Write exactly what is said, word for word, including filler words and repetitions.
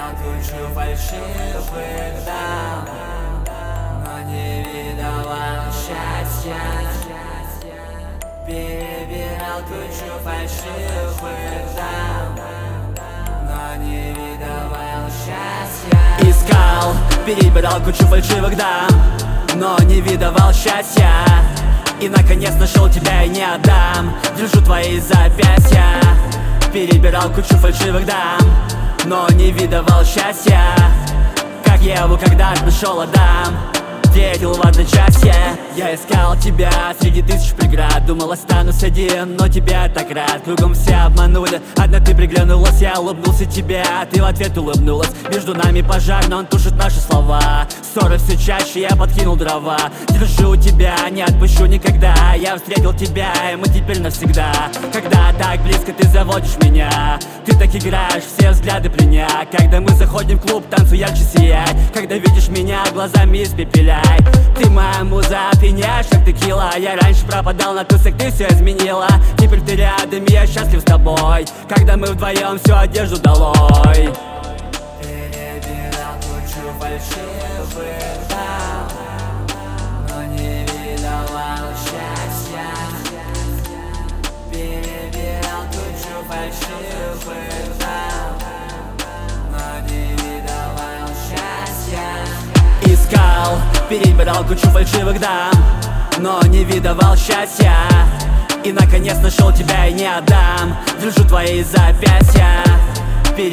Перебирал кучу фальшивых дам, но не видовал счастья. Перебирал кучу фальшивых дам, но не видовал счастья. Искал, перебирал кучу фальшивых дам, но не видовал счастья. И наконец нашел тебя и не отдам. Держу твои запястья. Перебирал кучу фальшивых дам, но не видовал счастья. Как Еву, когда нашел Адам, встретил в одночасье. Я искал тебя среди тысяч преград, думал, останусь один, но тебя так рад. Кругом все обманули, одна ты приглянулась. Я улыбнулся тебе, а ты в ответ улыбнулась. Между нами пожар, но он тушит наши слова. Ссоры все чаще, я подкинул дрова. Держу тебя, не отпущу никогда. Я встретил тебя, и мы теперь навсегда. Когда так близко ты заводишь меня, ты так играешь, все взгляды пленя. Когда мы заходим в клуб, танцуй ярче сияй. Когда видишь меня, глазами испепеляй. Ты моя муза, пьяняешь как текила. Я раньше пропадал на тусах, ты все изменила. Теперь ты рядом, я счастлив с тобой. Когда мы вдвоем всю одежду долой. Перебирал кучу фальшивых дам, но не видовал счастья. Перебирал кучу фальшивых дам, но не видовал счастья. Искал, перебирал кучу фальшивых дам, но не видовал счастья. И наконец нашел тебя и не отдам. Держу твои запястья.